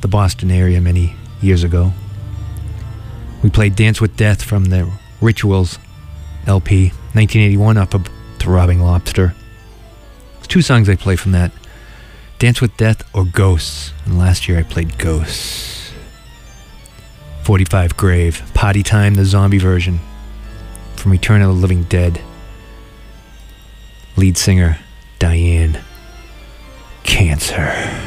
the Boston area many years ago. We played Dance with Death from the Rituals LP, 1981, up to Throbbing Lobster. There's two songs I play from that, Dance with Death or Ghosts, and last year I played Ghosts. 45 Grave, Potty Time, the zombie version from Return of the Living Dead. Lead singer, Diane. Cancer.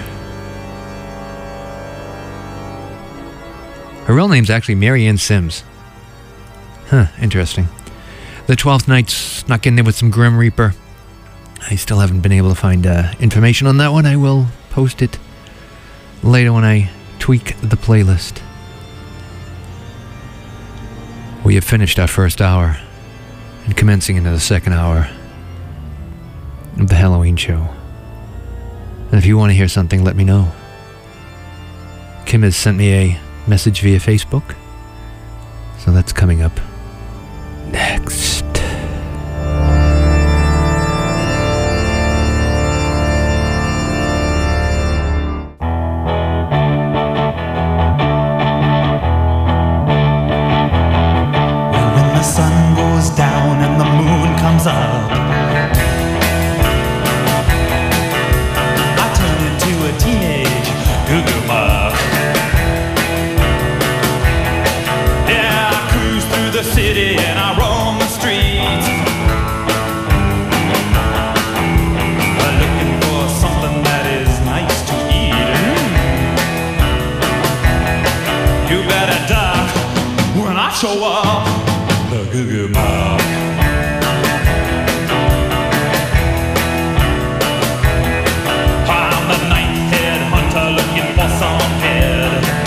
Her real name's actually Mary Ann Sims. Huh, interesting. The 12th Night snuck in there with some Grim Reaper. I still haven't been able to find information on that one. I will post it later when I tweak the playlist. We have finished our first hour and commencing into the second hour of the Halloween show. And if you want to hear something, let me know. Kim has sent me a message via Facebook, so that's coming up next. Well, when the sun goes down and the moon comes up, I turn into a teenage goo-goo muck. The city and I roam the streets, looking for something that is nice to eat. You better duck when I show up, the goo-goo muck. I'm the ninth head hunter looking for some head.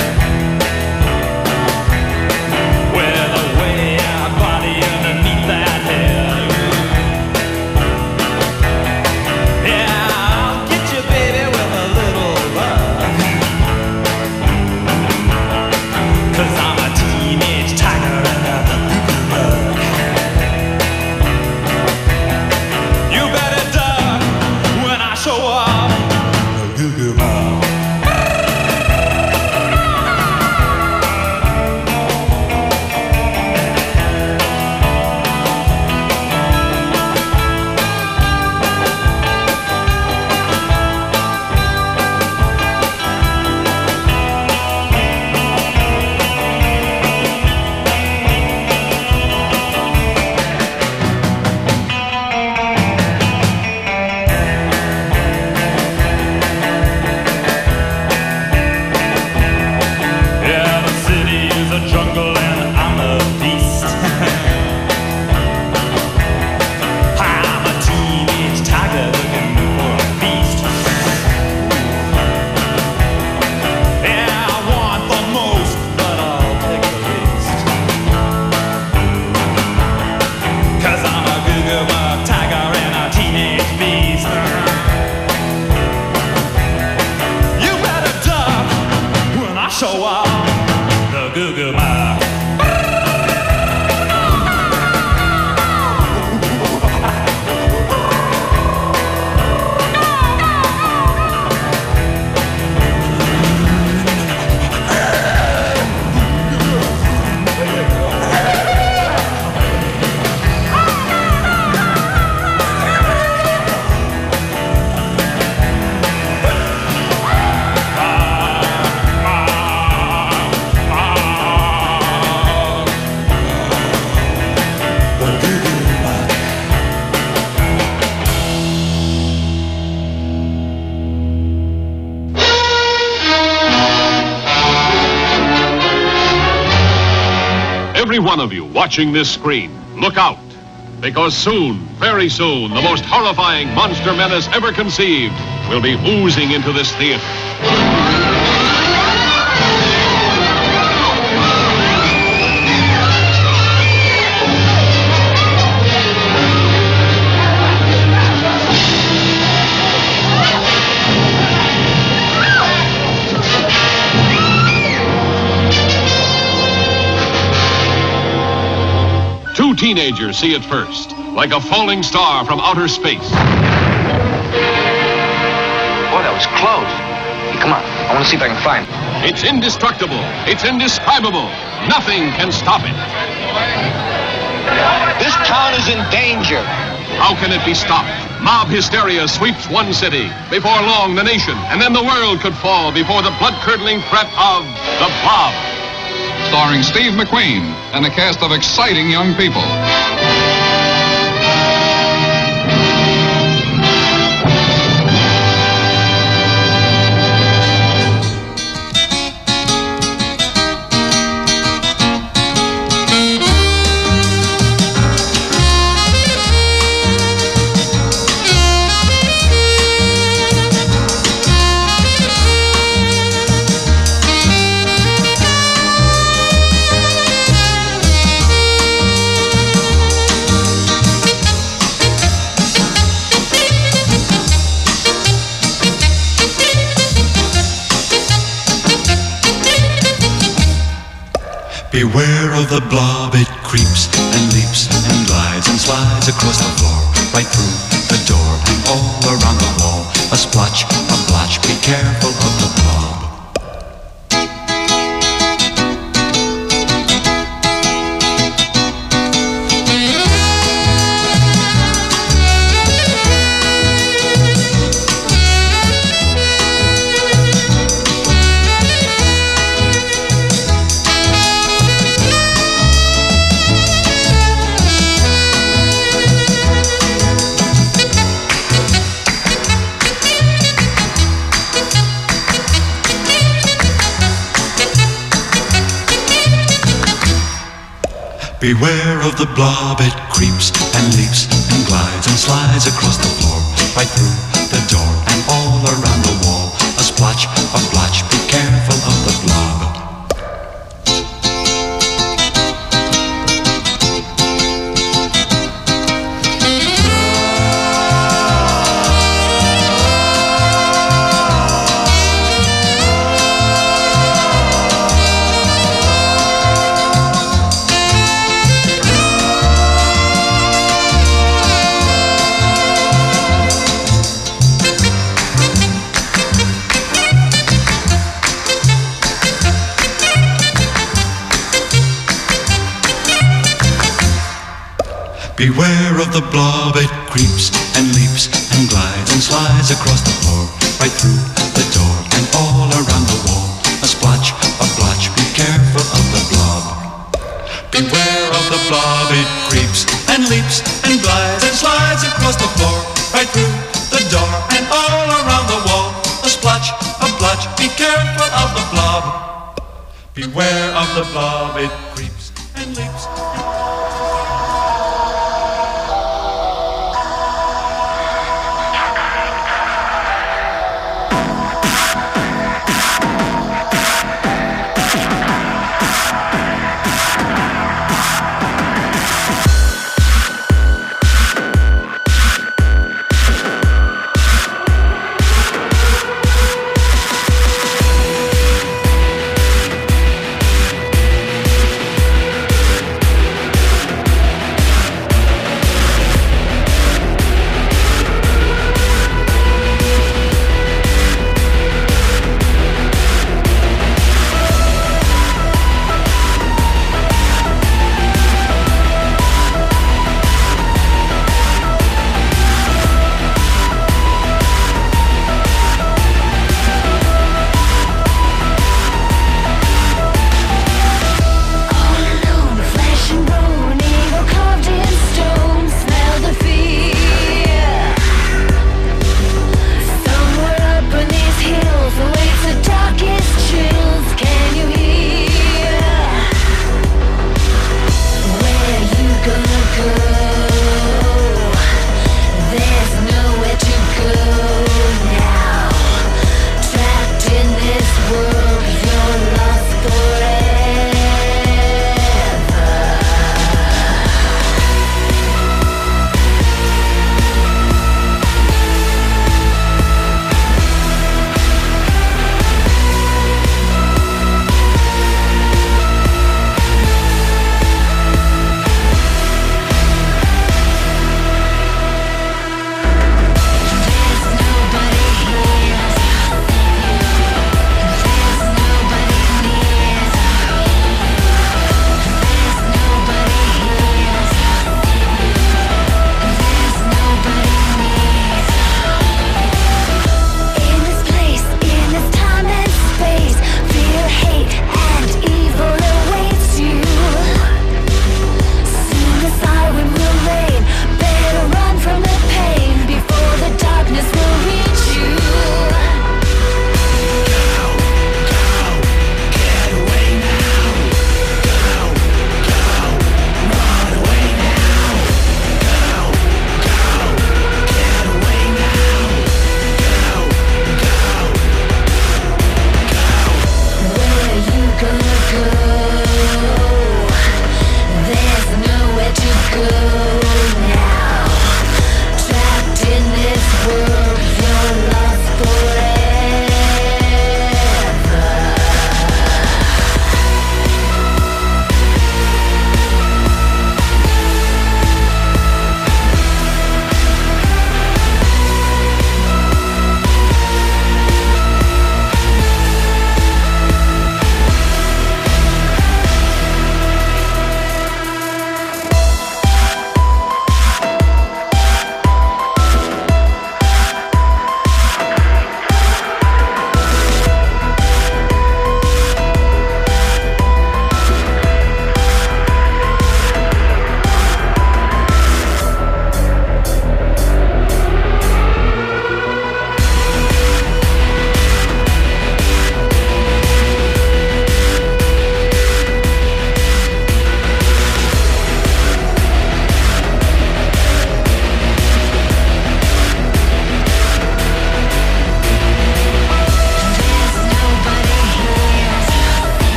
Every one of you watching this screen, look out. Because soon, very soon, the most horrifying monster menace ever conceived will be oozing into this theater. Two teenagers see it first, like a falling star from outer space. Boy, that was close. Come on, I want to see if I can find it. It's indestructible. It's indescribable. Nothing can stop it. This town is in danger. How can it be stopped? Mob hysteria sweeps one city. Before long, the nation, and then the world could fall before the blood-curdling threat of the Blob. Starring Steve McQueen and a cast of exciting young people. Beware of the blob, it creeps and leaps and glides and slides across the floor, right through the door and all around the wall. A splotch, a blotch, be careful of the blob. Beware of the blob, it creeps and leaps and glides and slides across the floor, right through the door and all around the wall. A splotch, a blotch, be careful of the blob. Beware of the blob, it creeps and leaps and glides and slides across the floor, right through the door and all around the wall. A splotch, a blotch, be careful of the blob. Beware of the blob, it creeps and leaps and glides and slides across the floor, right through the door and all around the wall. A splotch, a blotch, be careful of the blob. Beware of the blob, it creeps and leaps.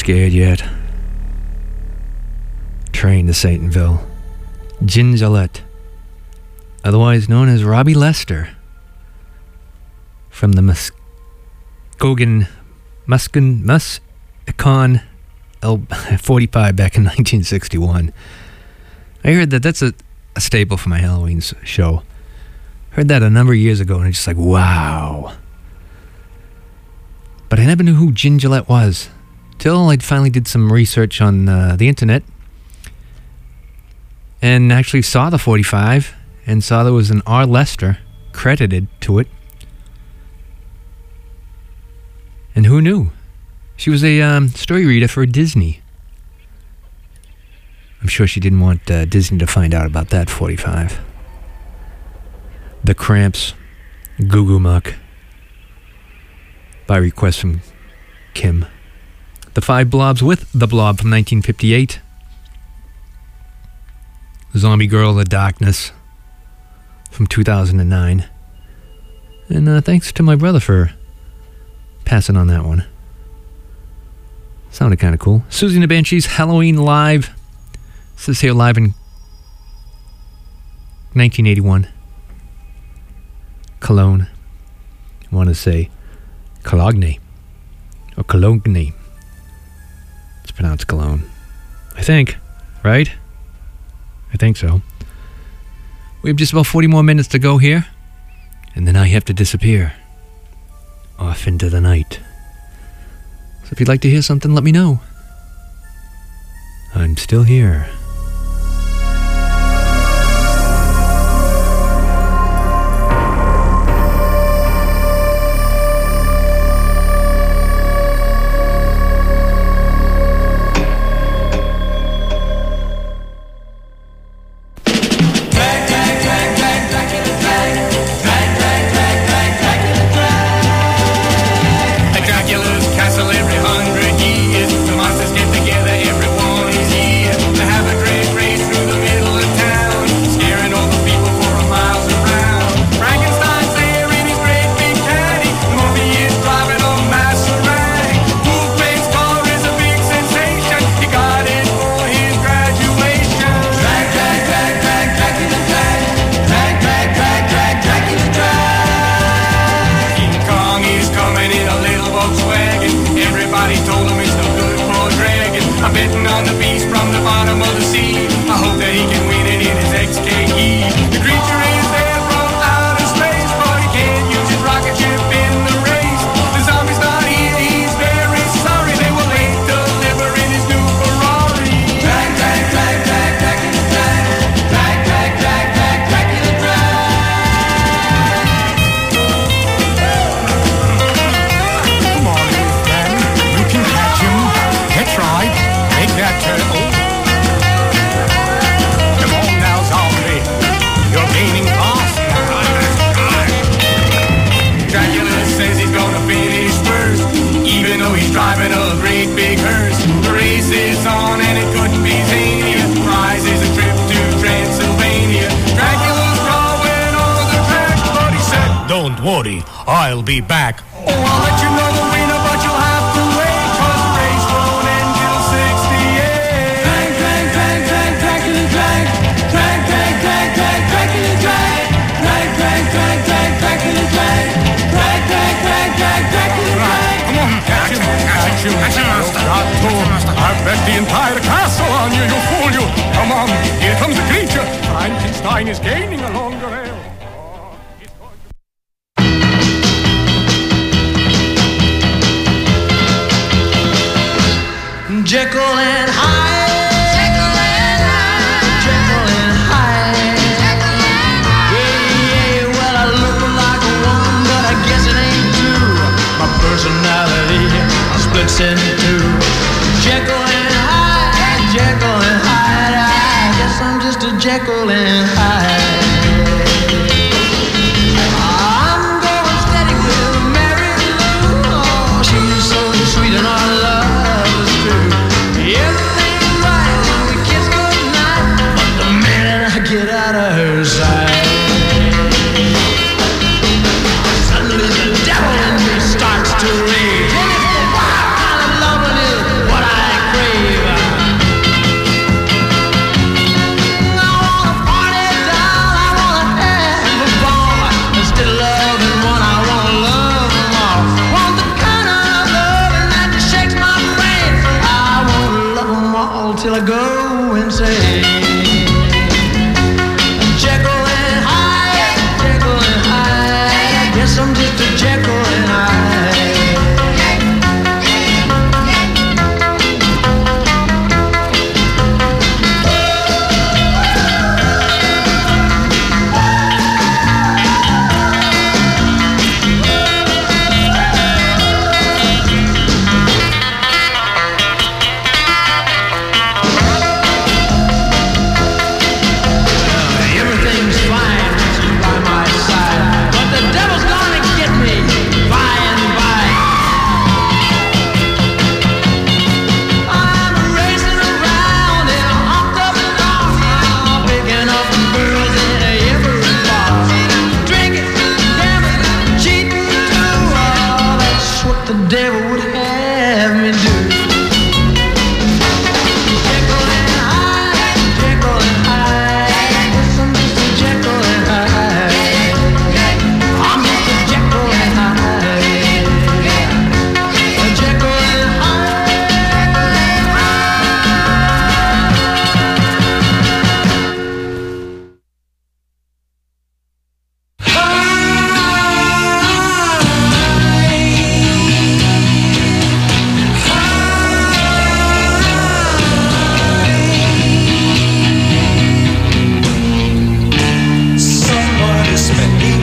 scared yet. Train to Satanville. Gin Gillette, otherwise known as Robbie Lester, from the Muscon L45 back in 1961. I heard that's a staple for my Halloween show. Heard that a number of years ago, and I'm just like, wow. But I never knew who Gin Gillette was, till I finally did some research on the internet, and actually saw the 45, and saw there was an R. Lester credited to it. And who knew? She was a story reader for Disney. I'm sure she didn't want Disney to find out about that 45. The Cramps, Goo Goo Muck, by request from Kim. The Five Blobs with The Blob from 1958. Zombie Girl, The Darkness from 2009. And thanks to my brother for passing on that one. Sounded kind of cool. Susie and the Banshees, Halloween Live. This is here live in 1981. Cologne. I want to say Cologne. Or Cologne. It's pronounced Cologne. I think. Right? I think so. We have just about 40 more minutes to go here. And then I have to disappear. Off into the night. So if you'd like to hear something, let me know. I'm still here. I'll be back. Oh, I'll let you know the winner, but you'll have to wait, 'cause the race won't end till 68. Drag, drag, drag, drag, Dracula, drag. Drag, drag, drag, drag, Dracula, drag. Drag, drag, drag, drag, Dracula, drag. Drag, drag, drag, drag, Dracula, drag. Come on, catch him, catch him. I've bet the entire castle on you, you fool, you. Come on, here comes the creature. Frankenstein is gaining along the rail. Jekyll and Hyde. Jekyll and Hyde. Jekyll and Hyde. Jekyll and Hyde. Yeah, yeah, well, I look like a woman, but I guess it ain't true. My personality splits in two. Jekyll and Hyde. Jekyll and Hyde. I guess I'm just a Jekyll and Hyde. I'm going steady with Mary Lou. Oh, she's so sweet and I love. Everything's right when we kiss goodnight, but the minute I get out of her sight, suddenly the devil in me starts to rage. And if the wild kind of loving is what I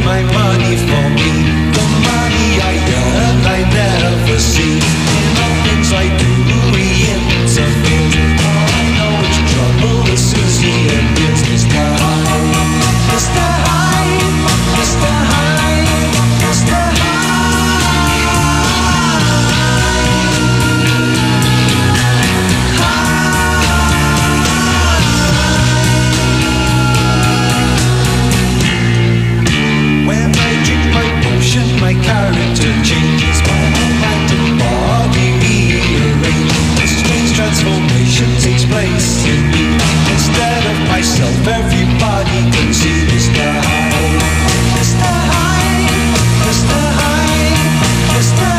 my money for me. The money I earn I never see. In all things I do, he interferes. All I know it's trouble as soon as he appears. Mr. Hyde, Mr. Hyde, Mr. Hyde, Mr. When I drink my potion, my character changes. My whole mind and body rearrange. A strange transformation takes place in me. Instead of myself, everybody can see Mr. Hyde, Mr. Hyde, Mr. Hyde, Mr.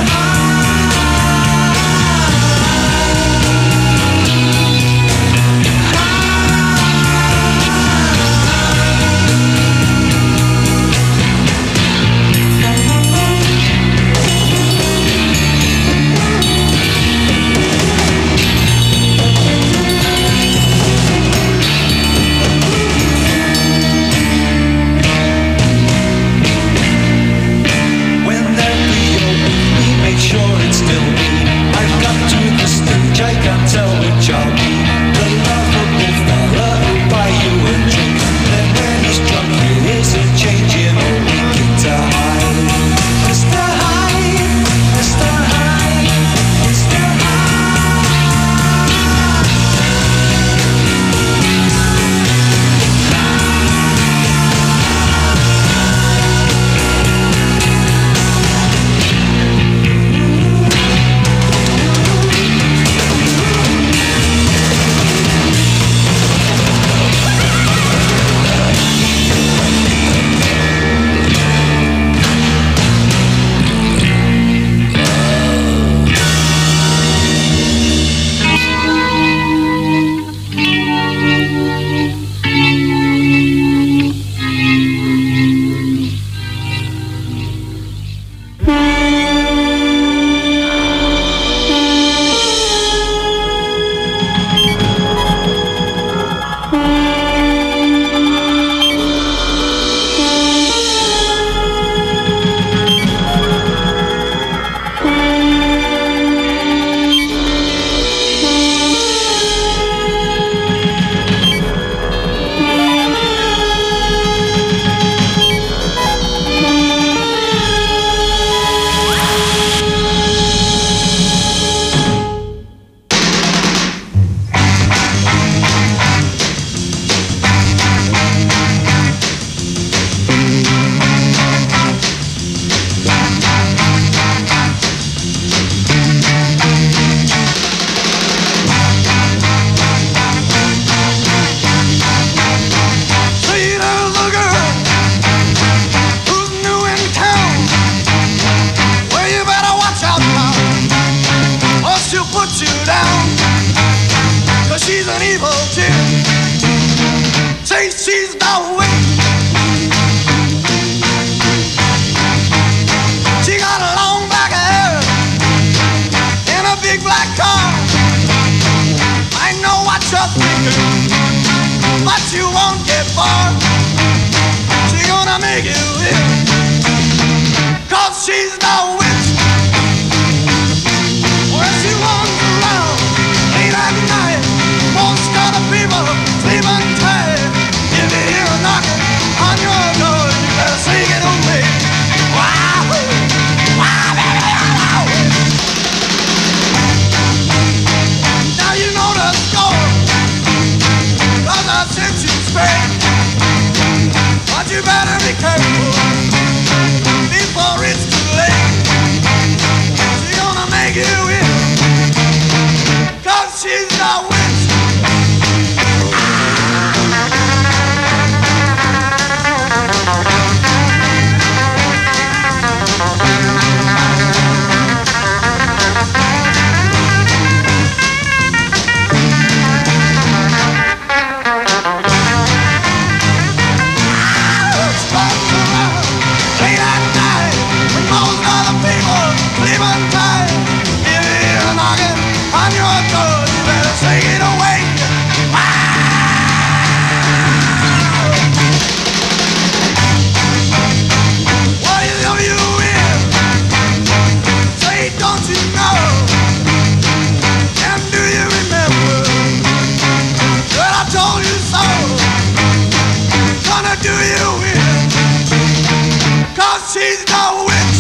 you in, 'cause she's no witch.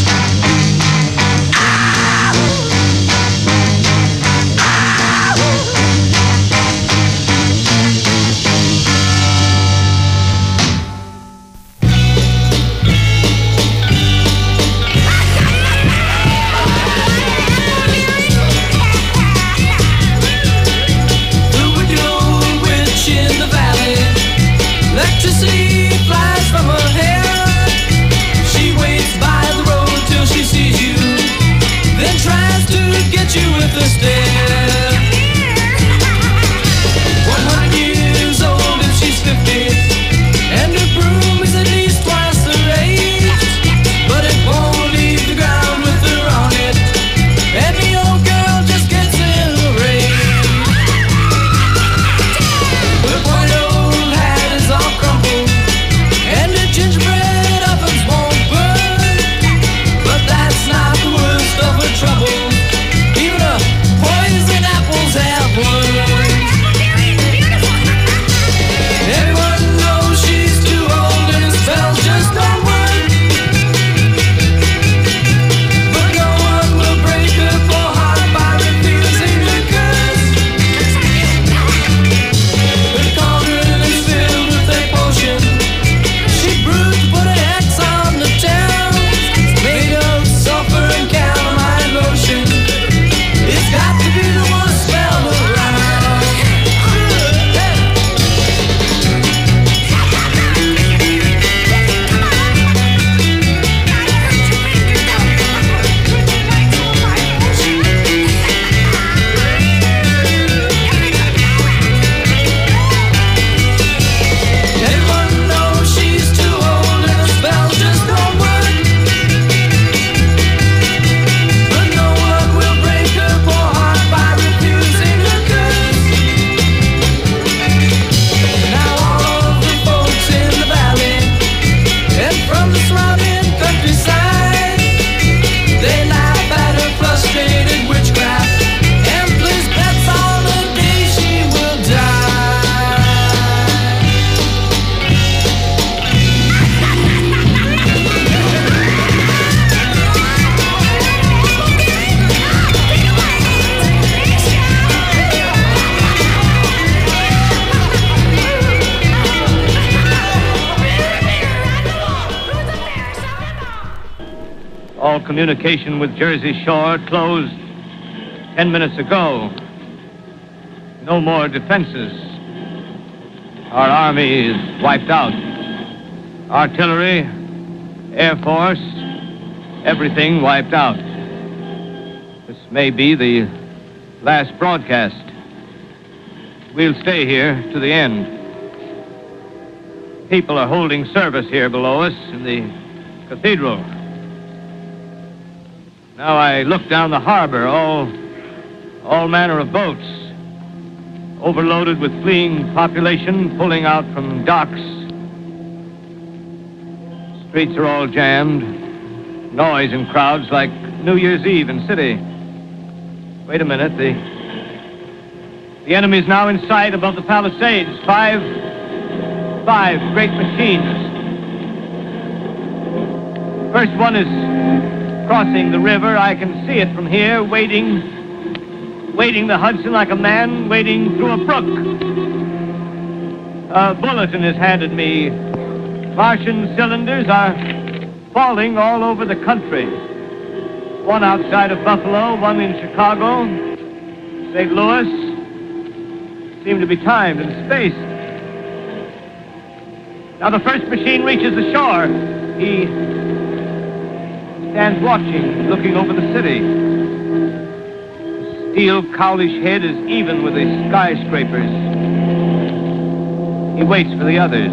Electricity flies from her hair. She waits by the road till she sees you, then tries to get you with a stare. 100 years old if she's 50, and her broom is at least twice her age, but it won't leave the ground with her on it, and the old girl just gets in a rage. Her pointy old hat is all crumpled, and the gingerbread ovens won't burn, but that's not the worst of her troubles. Even her poison apples have worms. Everyone knows she's too old and her spells just don't work, but no one will break her poor heart by refusing her curse. Her cauldron is filled with a potion she brewed to put an X on the town, made of sulfur and calamine lotion. It's got to be the one smelled around. Everyone knows she's too old and her spells just don't work, but no one will break her poor heart by refusing her curse. Now all of the folks in the valley and from the surrounding countryside, they laugh at her frustrated witchcraft and place bets on the day she will die. All communication with Jersey Shore closed 10 minutes ago. No more defenses. Our army is wiped out. Artillery, Air Force, everything wiped out. This may be the last broadcast. We'll stay here to the end. People are holding service here below us in the cathedral. Now I look down the harbor, all manner of boats, overloaded with fleeing population pulling out from docks. Streets are all jammed, noise and crowds like New Year's Eve in city. Wait a minute, the enemy's now in sight above the Palisades. Five great machines. First one is crossing the river. I can see it from here, wading the Hudson like a man wading through a brook. A bulletin is handed me. Martian cylinders are falling all over the country. One outside of Buffalo, one in Chicago, St. Louis. Seem to be timed and spaced. Now the first machine reaches the shore. He stands watching, looking over the city. The steel cowlish head is even with the skyscrapers. He waits for the others.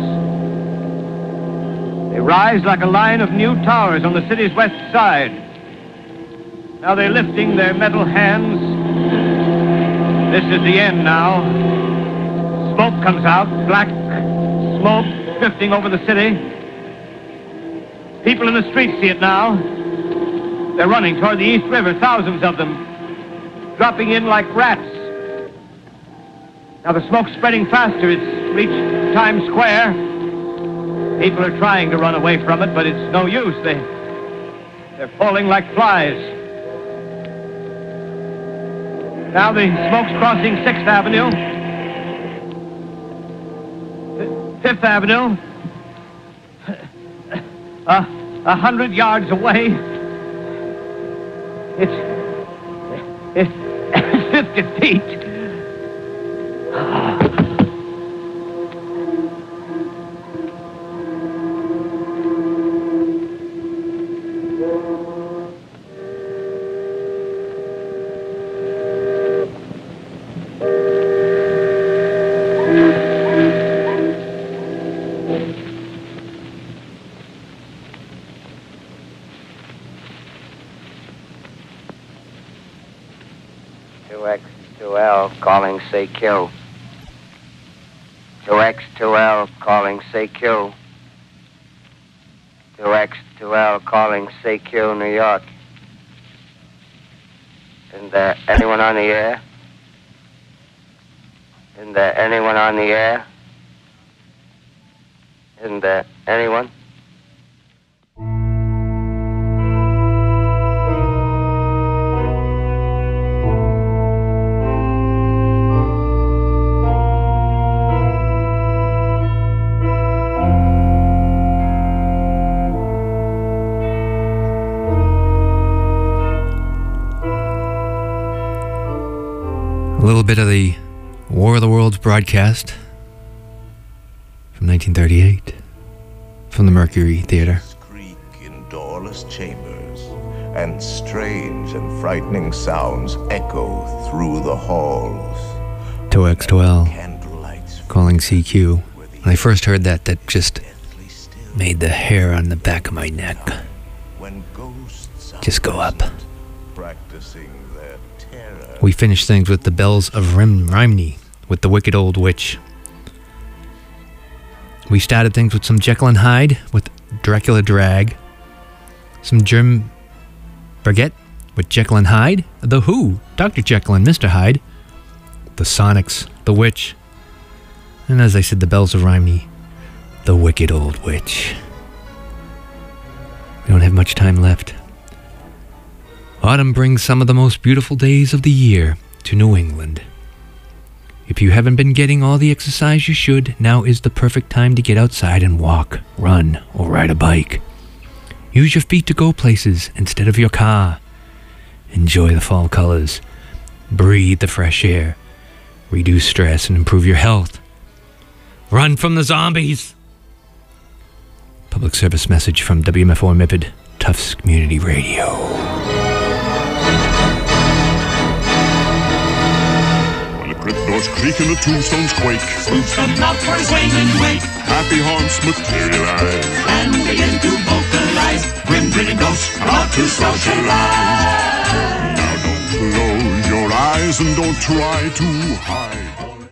They rise like a line of new towers on the city's west side. Now they're lifting their metal hands. This is the end now. Smoke comes out, black smoke drifting over the city. People in the streets see it now. They're running toward the East River, thousands of them, dropping in like rats. Now the smoke's spreading faster. It's reached Times Square. People are trying to run away from it, but it's no use. They're falling like flies. Now the smoke's crossing 6th Avenue. 5th Avenue. 100 yards away. It's 50 feet. Calling CQ. 2X2L calling CQ. 2X2L calling CQ, New York. Isn't there anyone on the air? Isn't there anyone on the air? Isn't there anyone? A little bit of the War of the Worlds broadcast from 1938 from the Mercury Theater. Creak in doorless chambers, and strange and frightening sounds echo through the halls. 2X2L calling CQ. When I first heard that just made the hair on the back of my neck just go up. Practicing their terror. We finished things with the Bells of Rhymney with the Wicked Old Witch. We started things with some Jekyll and Hyde with Dracula Drag. Some Jim Burgett with Jekyll and Hyde. The Who, Dr. Jekyll and Mr. Hyde. The Sonics, The Witch. And as I said, the Bells of Rhymney, the Wicked Old Witch. We don't have much time left. Autumn brings some of the most beautiful days of the year to New England. If you haven't been getting all the exercise you should, now is the perfect time to get outside and walk, run, or ride a bike. Use your feet to go places instead of your car. Enjoy the fall colors. Breathe the fresh air. Reduce stress and improve your health. Run from the zombies! Public service message from WMFO MIPID, Tufts Community Radio. Doors creak and the tombstones quake. Spooks come out for a swing and wake. Happy haunts materialize and begin to vocalize. Grim grinning ghosts come out to socialize. Now don't close your eyes and don't try to hide.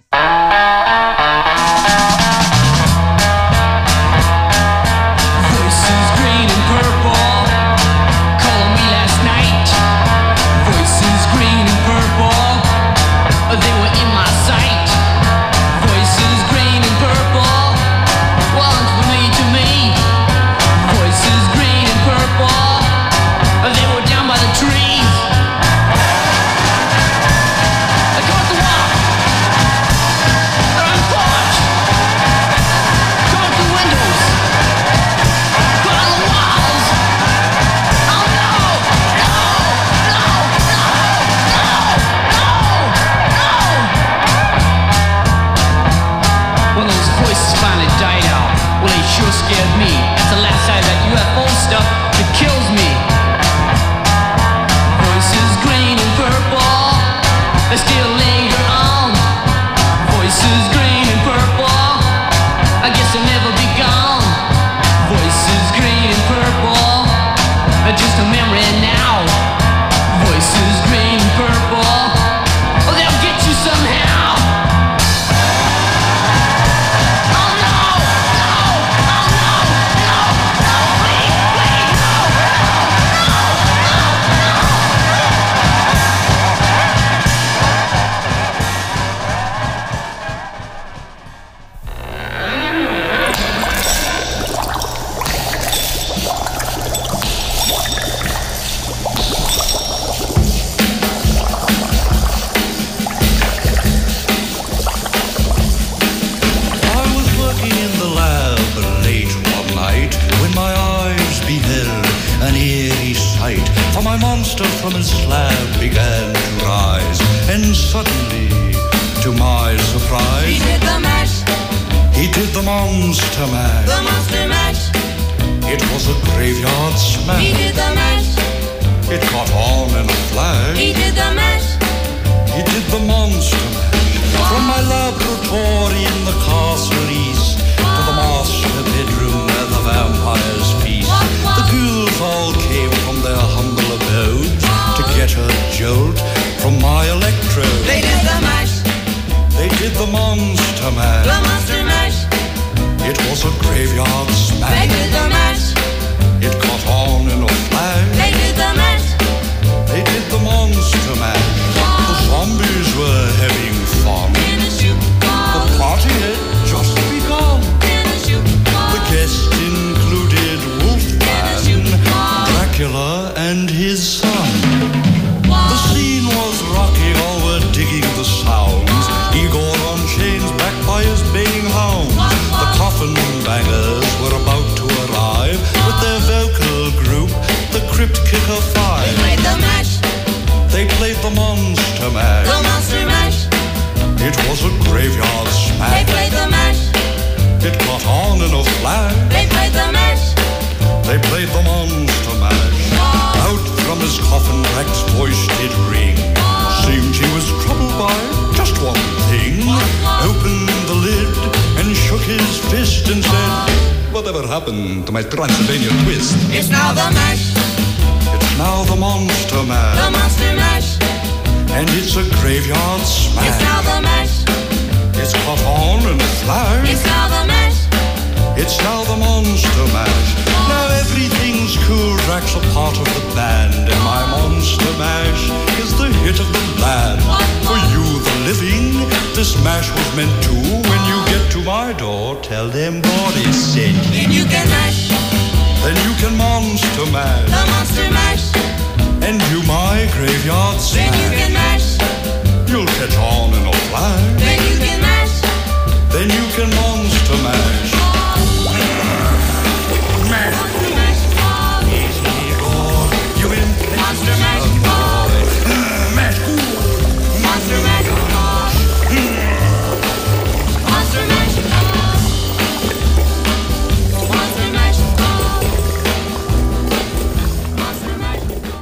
Voices green and purple calling me last night. Voices green and purple, they were in my sight. Voices green and purple, once familiar to me. Voices green and purple, they were down by the trees. Across the wall, happened to my Transylvania twist? It's now the mash. It's now the Monster Mash. The Monster Mash. And it's a graveyard smash. It's now the mash. It's caught on in a flash. It's now the mash. It's now the Monster Mash. Now everything's cool. Drax a part of the band. And my Monster Mash is the hit of the land. For you, the living, this mash was meant to. When you get to my door, tell them Boris sent. Then you can mash. Then you can Monster Mash. The Monster Mash. And you my graveyard smash. Then you can mash. You'll catch on in a flash. Then you can mash. Then you can Monster Mash. Mash. You in Monster Mash. Mash. Monster Mash. Monster Mash. Monster Mash. Monster Mash.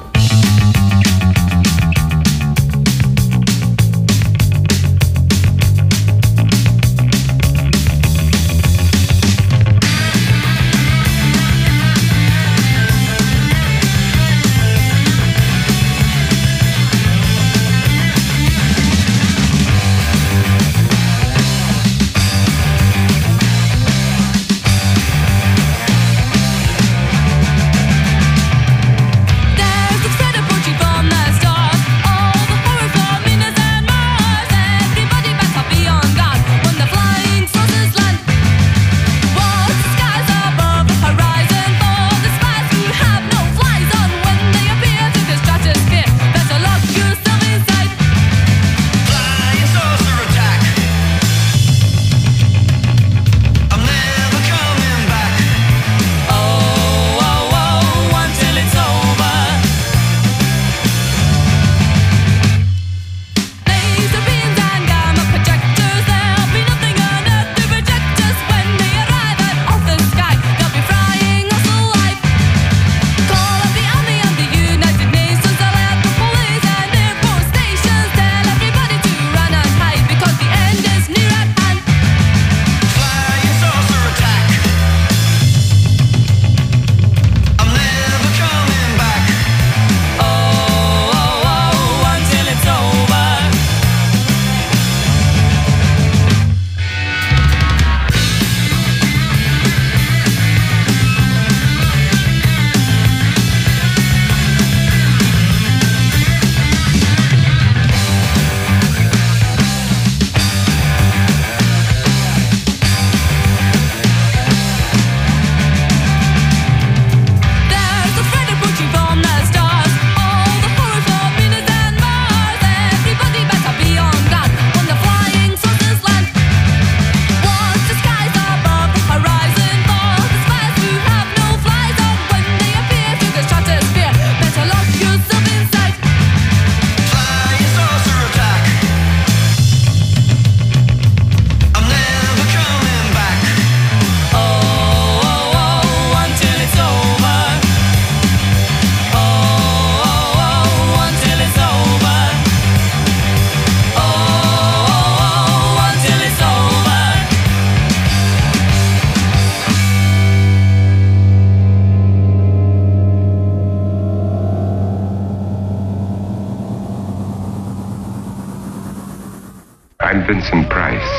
I'm Vincent Price,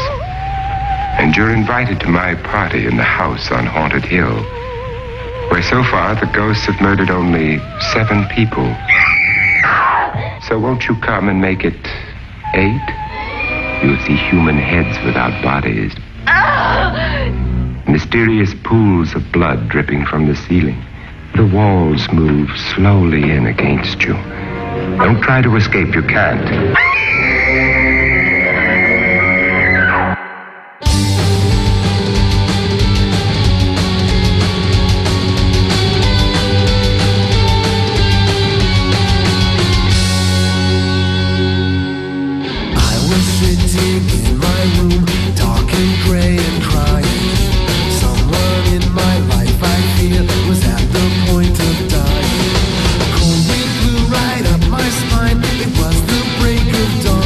and you're invited to my party in the house on Haunted Hill, where so far the ghosts have murdered only 7 people. So won't you come and make it 8? You'll see human heads without bodies. Mysterious pools of blood dripping from the ceiling. The walls move slowly in against you. Don't try to escape, you can't. Cold wind blew right up my spine. It was the break of dawn.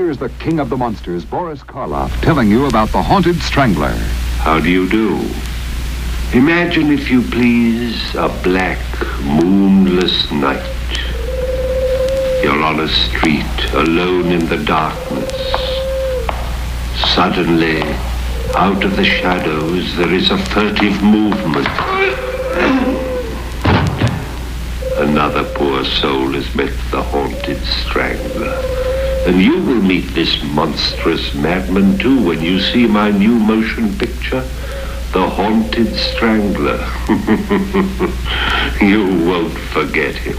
Here's the king of the monsters, Boris Karloff, telling you about the Haunted Strangler. How do you do? Imagine, if you please, a black, moonless night. You're on a street, alone in the darkness. Suddenly, out of the shadows, there is a furtive movement. Another poor soul has met the Haunted Strangler. And you will meet this monstrous madman, too, when you see my new motion picture, The Haunted Strangler. You won't forget him.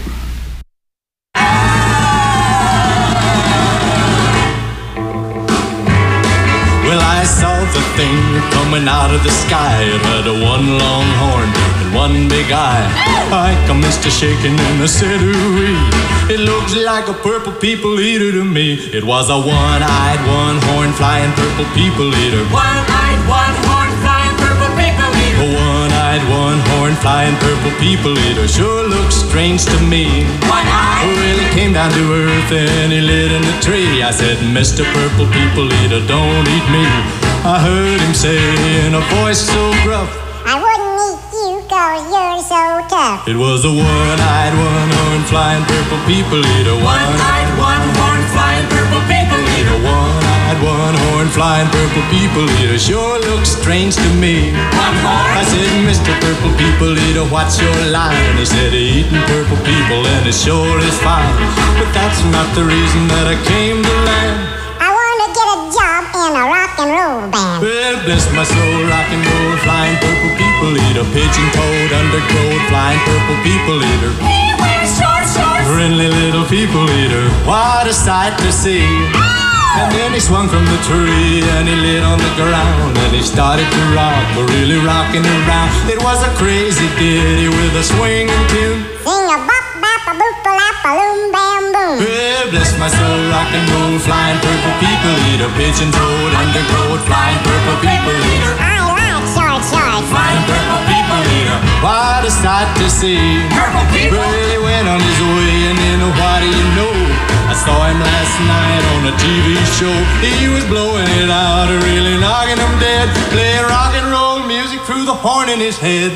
Well, I saw the thing coming out of the sky. It had a one long horn and one big eye. I commenced to shaking and I said, ooh-wee. It looks like a purple people eater to me. It was a one-eyed, one-horn flying purple people eater. One-eyed, one-horn flying purple people eater. A one-eyed, one-horn flying purple people eater sure looks strange to me. One-eyed? Well, he came down to earth and he lit in a tree. I said, Mr. Purple People Eater, don't eat me. I heard him say in a voice so gruff, I wouldn't eat you 'cause you're so tough. it was a one-eyed, one-horn flying purple people eater. One-eyed, one-horn flying purple people eater. One-eyed, one-horn flying purple people eater sure looks strange to me. One-horn? I said, Mr. Purple People Eater, what's your line? He said, eating purple people and it sure is fine. But that's not the reason that I came to land. I want to get a job in a rock and roll band. Well, bless my soul, rock and roll, flying purple people eater, pigeon-toed, undergrowth, flying purple people eater. He wears short shorts. Friendly little people eater, what a sight to see. And then he swung from the tree and he lit on the ground and he started to rock, really rocking around. It was a crazy ditty with a swinging tune. Sing a bop bop a boop a lap a loom bam boom. Well, bless my soul, rock and roll, flying purple people eater, pigeon-toed, undergrowth, flying purple people eater. I like short shorts. Flying purple people eater, what a sight to see. Purple people? Well, he went on his way and then what do you know? I saw him last night on a TV show. He was blowing it out, really knocking him dead, playing rock and roll music through the horn in his head.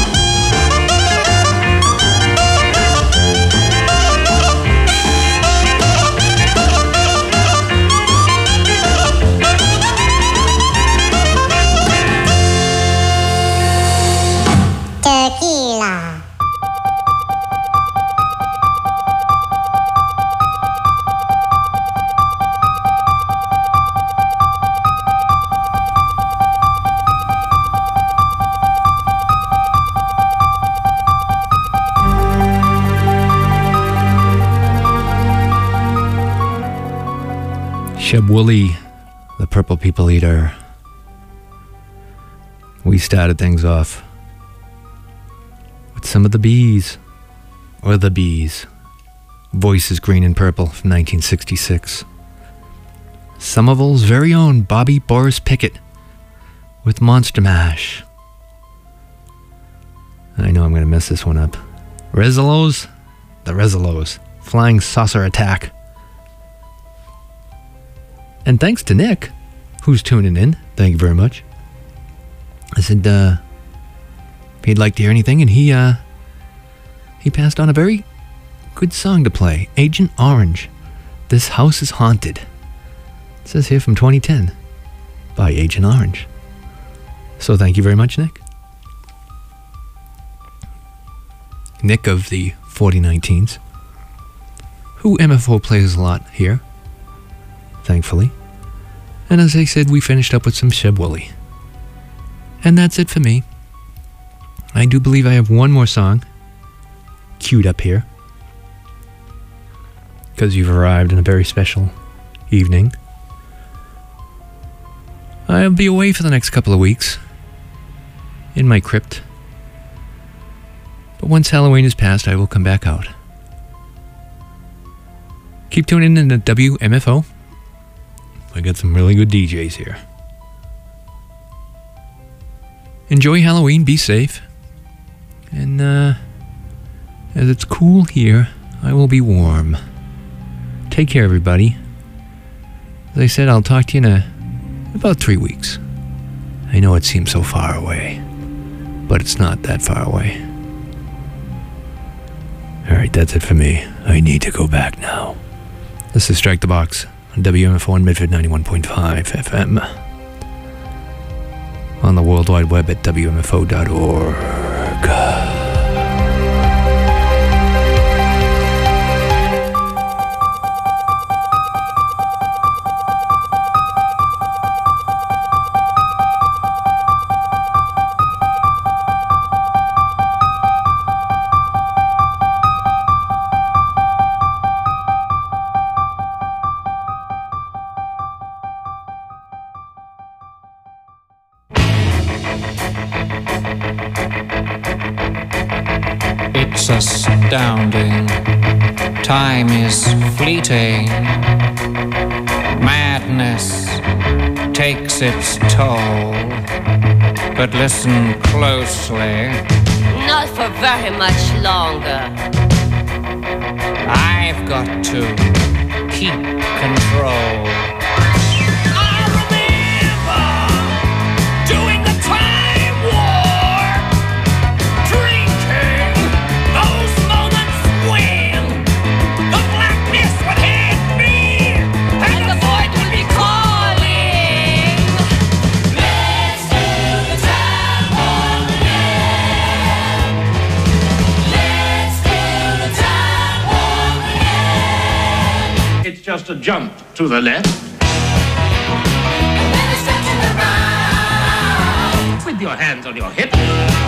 Tequila. Sheb Wooley, the Purple People Eater. We started things off with some of the Bees, or the Bees. Voices Green and Purple from 1966. Somerville's very own Bobby Boris Pickett with Monster Mash. I know I'm going to mess this one up. Rezzolos, the Rezzolos, Flying Saucer Attack. And thanks to Nick, who's tuning in. Thank you very much. I said if he'd like to hear anything, and he passed on a very good song to play. Agent Orange, This House is Haunted. It says here from 2010 by Agent Orange. So thank you very much, Nick. Nick of the 4019s, who MFO plays a lot here, thankfully. And as I said, we finished up with some Sheb Wooley. And that's it for me. I do believe I have one more song queued up here, because you've arrived in a very special evening. I'll be away for the next couple of weeks in my crypt. But once Halloween is past, I will come back out. Keep tuning in to WMFO. I got some really good DJs here. Enjoy Halloween, be safe. And as it's cool here, I will be warm. Take care, everybody. As I said, I'll talk to you in about 3 weeks. I know it seems so far away, but it's not that far away. Alright, that's it for me. I need to go back now. This is Strike the Box on WMFO and Midford 91.5 FM. On the World Wide Web at WMFO.org. It's astounding. Time is fleeting. Madness takes its toll. But listen closely. Not for very much longer. I've got to keep control. Just a jump to the left. With your hands on your hips.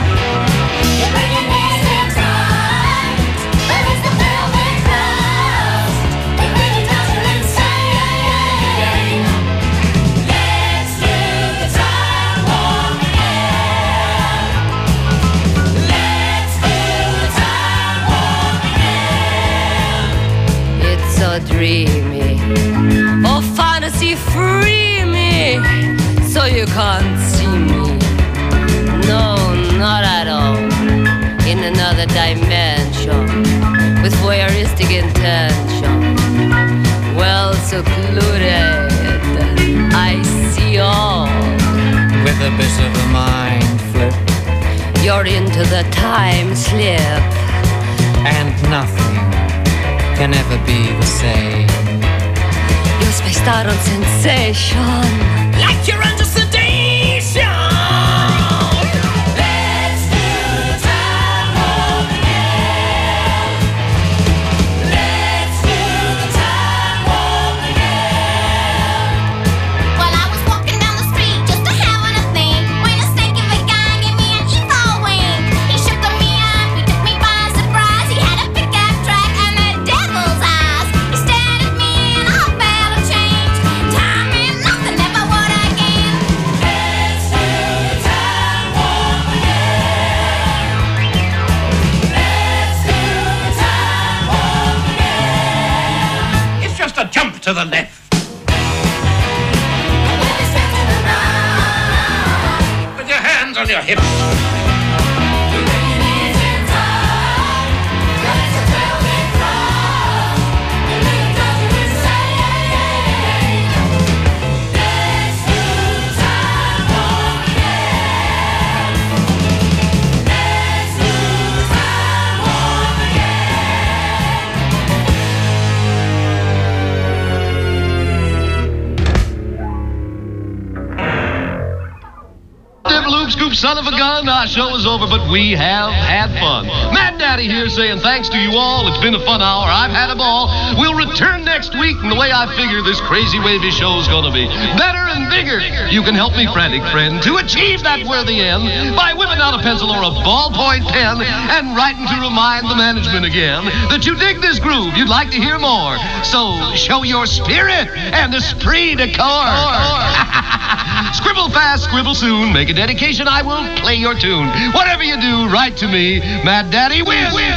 It's so dreamy. Oh, fantasy, free me, so you can't see me. No, not at all. In another dimension, with voyeuristic intention. Well secluded, I see all. With a bit of a mind flip. You're into the time slip. And nothing can ever be the same. You're spaced out on sensation, like you're under sedation. Let's do the time warp again. Let's do the time warp again. Well, I was walking down the street just to having a thing when a stinky big guy gave me an evil wink. He shook me up, he took me by surprise. He had a pickup truck and the devil's eyes. He stared at me and I felt a change. Time and nothing ever would again. Let's do the time warp again. Let's do the time warp again. It's just a jump to the left. With your hands on your hips. Scoop, son of a gun, our show is over, but we have had fun. Mad Daddy here saying thanks to you all. It's been a fun hour. I've had a ball. We'll return next week, and the way I figure this crazy wavy show's gonna be better and bigger. You can help me, frantic friend, to achieve that worthy end by whipping out a pencil or a ballpoint pen and writing to remind the management again that you dig this groove. You'd like to hear more. So show your spirit and esprit de corps. Scribble fast, scribble soon. Make a dedication, I will play your tune. Whatever you do, write to me. Mad Daddy, win.